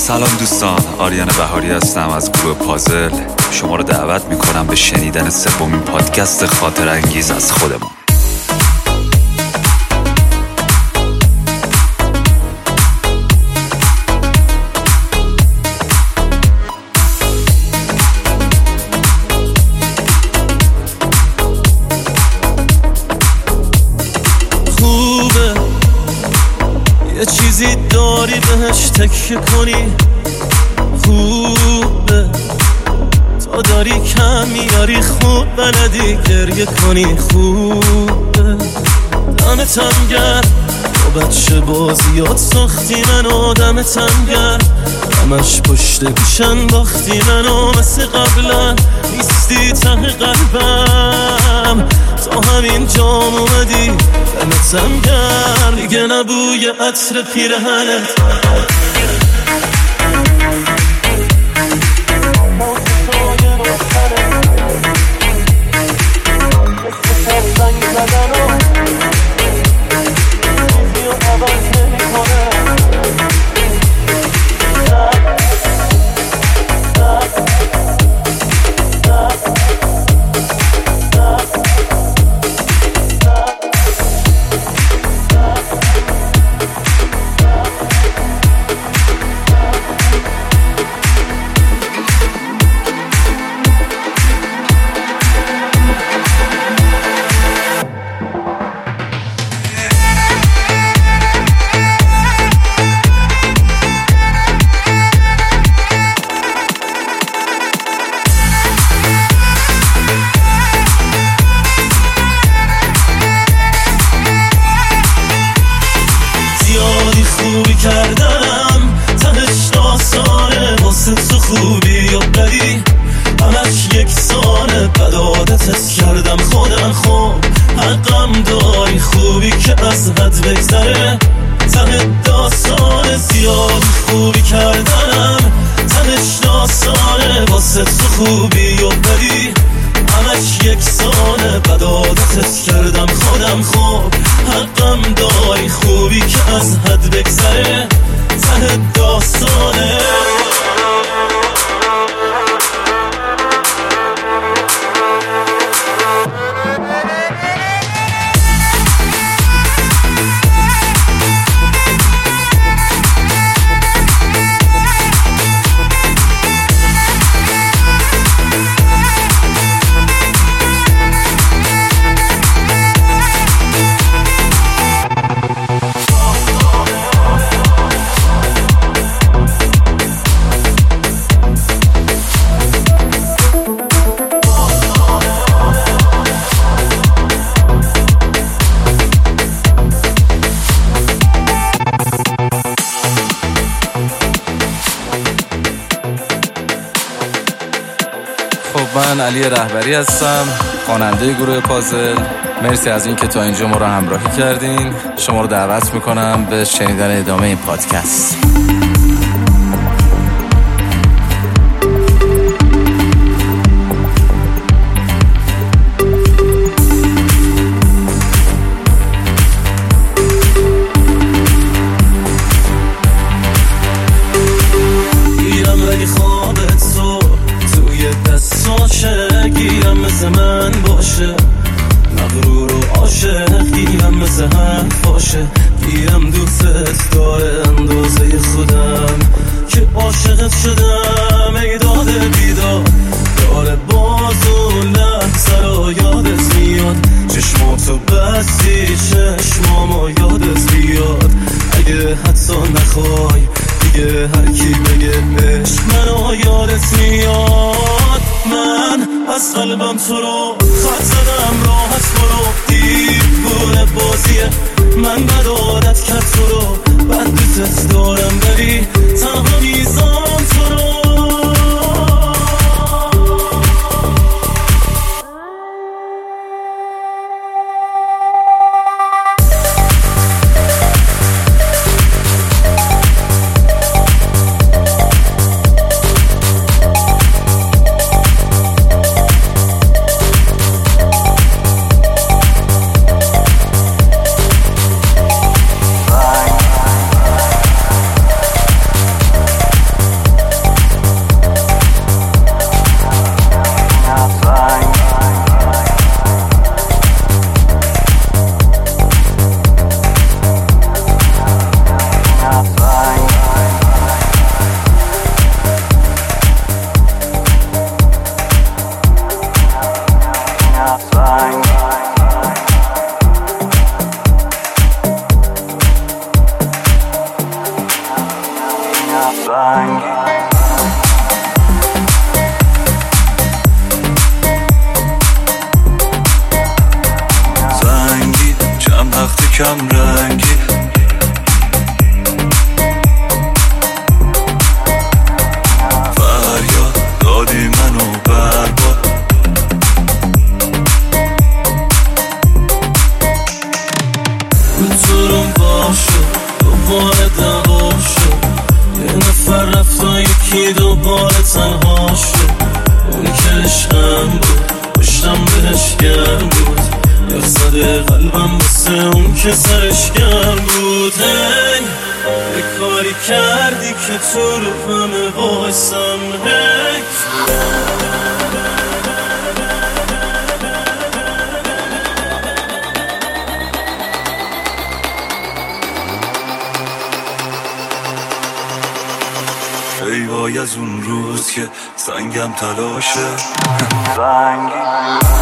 سلام دوستان، آریان بهاری هستم از گروه پازل. شما رو دعوت میکنم به شنیدن سومین پادکست خاطر انگیز از خودمون. یه چیزی داری بهش تکیه کنی، خوبه تا داری کم میاری، خوب بلدی گریه کنی، خوبه دمتم گرم با بچه بازیات ساختی منو، دمتم گرم همش پشت گوشن باختی منو، مثل قبلا نیستی ته قلبم، تا همین جام اومدی دمتم گرم، دیگه نبوی عطر پیرهنت خوبی کردم، تهش داستانه واسه تو خوبی و بدی همش یکسانه، بد عادتت کردم خودم، خوب حقم داری، خوبی که از حد بگذره ته داستانه، زیاد خوبی کردم، تهش داستانه واسه تو خوبی و بدی همش یکسانه، بد عادتت کردم خودم، خوب حقم داری، خوبی که از حد بگذره ته داستانه. من علی رهبری هستم، خواننده گروه پازل. مرسی از این که تا اینجا ما رو همراهی کردین. شما رو دعوت میکنم به شنیدن ادامه این پادکست. گیرم مثل من باشه، مغرور و عاشق گیرم مثل حرف باشه، گیرم دوستت داره اندازه خودم که عاشقت شدم، ای داده بیداد داره باز و لحظه رو یادت میاد، چشماتو بستی چشمامو یادت بیاد، اگه حتی نخوای دیگه هر کی بگه عشق منو یادت میاد، من از قلبم تو رو خط زدم، راحت برو، دیوونه بازیه، من بد عادت کرد تو رو، بد دوست دارم بری تنها میزان تو رو. کم رنگی. فریاد دادی منو برباد. روزورم باشو دوباره دعوا شد، یه نفر رفت و یکی دوباره تنها شد. اون که عشقم بود پشتم بهش گرم بود، یا زده قلبم واسه اون که سرش گرم بود. هی یه کاری کردی که تو رو همه بایستم. هی ای وای از اون روز که سنگم تلاشه.